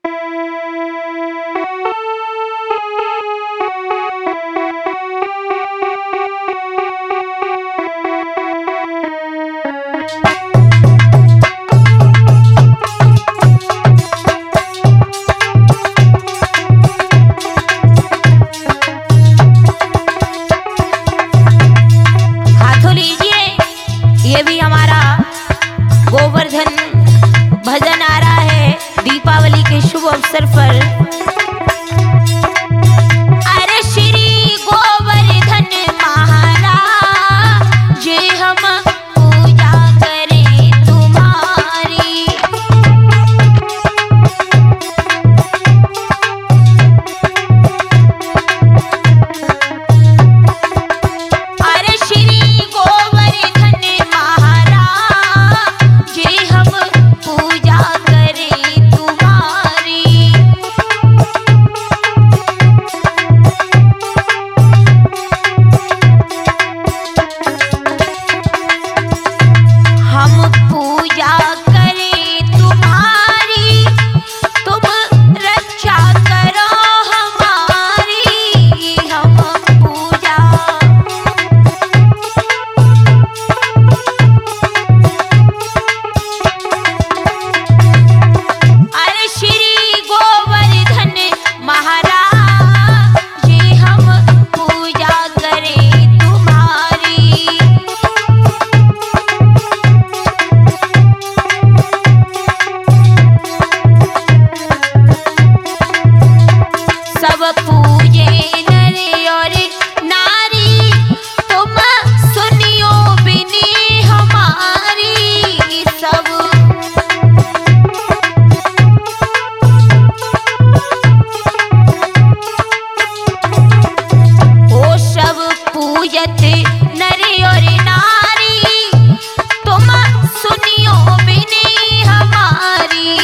अवसर पर अरे श्री गोवर्धन महाराज हम पूजा करें तुम्हारी। अरे श्री गोवर्धन महाराज हम पूजा करें तुम्हारी। हम पूजा करें तुम्हारी, तुम रक्षा करो हमारी। हम पूजा अरे श्री गोवर्धन महाराज हम पूजा करें तुम्हारी। सब पूजे नर और नारी, तुम सुनियो बिनी हमारी। सब ओ सब पूजत नर और नारी, तुम सुनियो बिनी हमारी।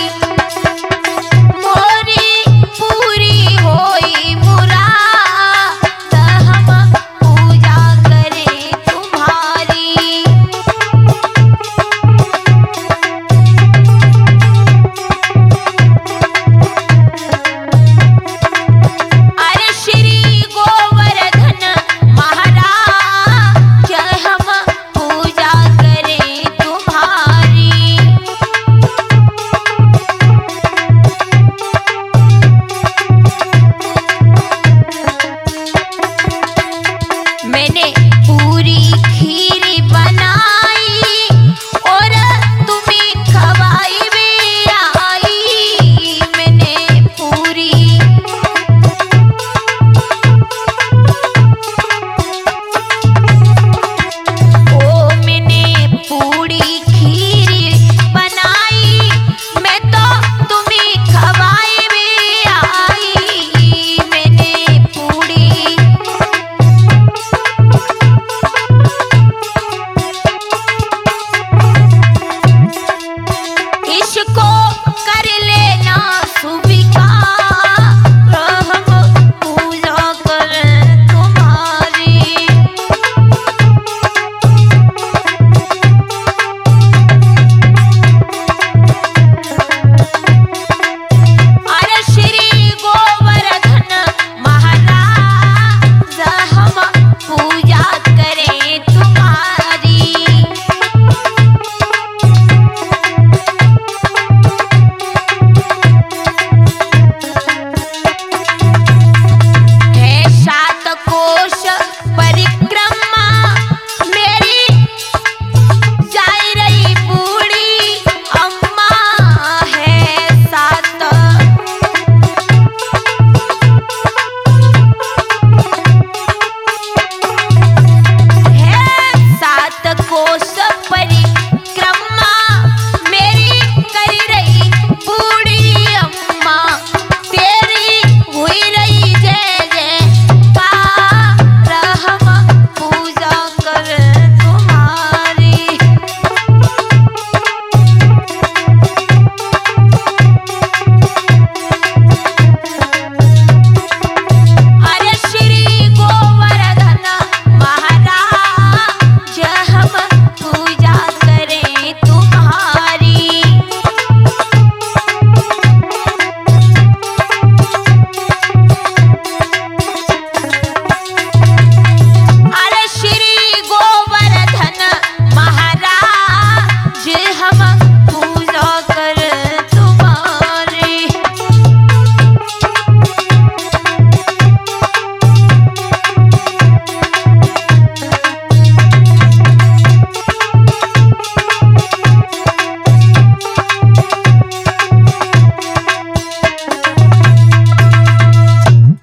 मोरी पूरी होई मुराद, हम पूजा करें तुम्हारी। अरे श्री गोवर्धन महाराज हम पूजा करें तुम्हारी। मैंने पूरी खीर बनाई और तुम्हें खवाई भी आई। मैंने पूरी मैंने पूरी खीर बनाई, मैं तो तुम्हें खवाई भी आई। मैंने पूरी इसको कर लेना सुबह